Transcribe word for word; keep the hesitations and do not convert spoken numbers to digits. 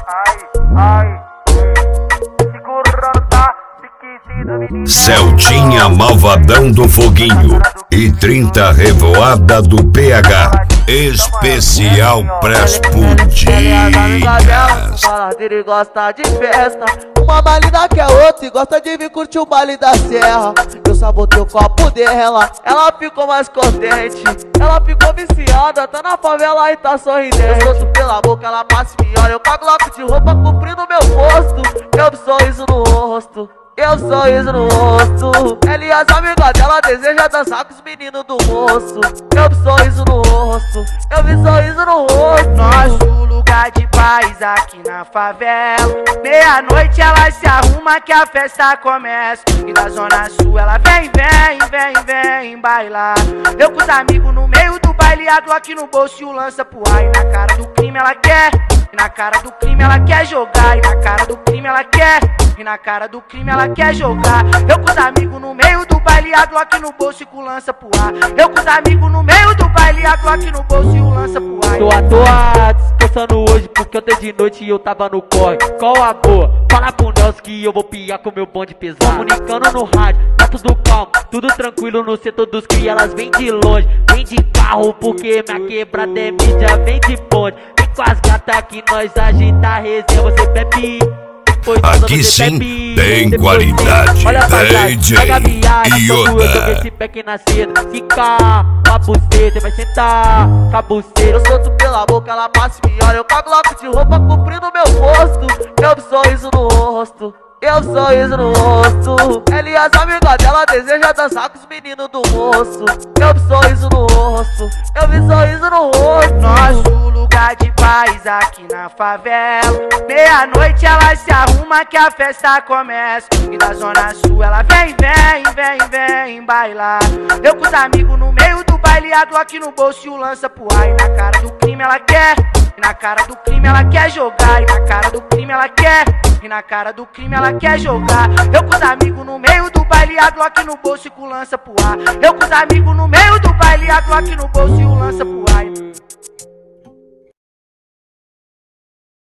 Ai, ai, segurando, tá? Celtinha Malvadão do Foguinho e trinta Revoada do P H. Especial pras putinhas. Ele gosta de festa. Uma mais linda que a outra e gosta de vir curtir o baile da serra. Eu sabotei o copo dela, ela ficou mais contente. Ela ficou viciada, tá na favela e tá sorridente. Eu solto pela boca, ela passa e me olha. Eu pago logo de roupa cobrindo meu rosto. Eu vi sorriso no rosto, eu sorriso no rosto. Ela e as amigas dela desejam dançar com os meninos do moço. Eu vi sorriso no rosto, eu vi sorriso no rosto. Nosso lugar de paz aqui na favela. Meia-noite ela se arruma que a festa começa. E da zona sul ela vem, vem, vem, vem bailar. Eu com os amigos no meio do baile, a Glock no bolso e o lança pro ar. E na cara do crime ela quer, e na cara do crime ela quer jogar. E na cara do crime ela quer, e na cara do crime ela quer jogar. Eu com os amigos no meio do baile, a Glock no bolso e com o lança pro ar. Eu com os amigos no meio do baile, a Glock no bolso e o lança pro ar. Tô à toa descansando hoje porque ontem de noite eu tava no corre. Qual a boa? Fala pro Nelson que eu vou piar com meu bonde pesado. Comunicando no rádio, tá tudo calmo, tudo tranquilo no setor dos cria. Elas vêm de longe, vêm de carro porque minha quebrada é mídia, vem de bonde. Vem com as gatas que nós agita a resenha, você bebe. Aqui sim tem qualidade, D J Yoda. Esse pack na seda, fica com a buceta, vai sentar com a buceta. Eu solto pela boca, ela passa e me olha. Eu pago logo de roupa cobrindo meu rosto. Eu vi sorriso no rosto, eu vi sorriso no rosto. Ela e as amigas dela desejam dançar com os meninos do moço. Eu vi sorriso no rosto, eu vi sorriso no rosto. Nosso lugar de paz aqui na favela. Meia-noite ela se arruma que a festa começa. E da zona sul ela vem, vem, vem, vem bailar. Eu com os amigos no meio do baile, a Glock no bolso e o lança pro ar. E na cara do crime ela quer, e na cara do crime ela quer jogar. E na cara do crime ela quer, e na cara do crime ela quer jogar. Eu com os amigos no meio do baile, a Glock no bolso e com o lança pro ar. Eu com os amigos no meio do baile, a Glock no bolso e o lança pro ar.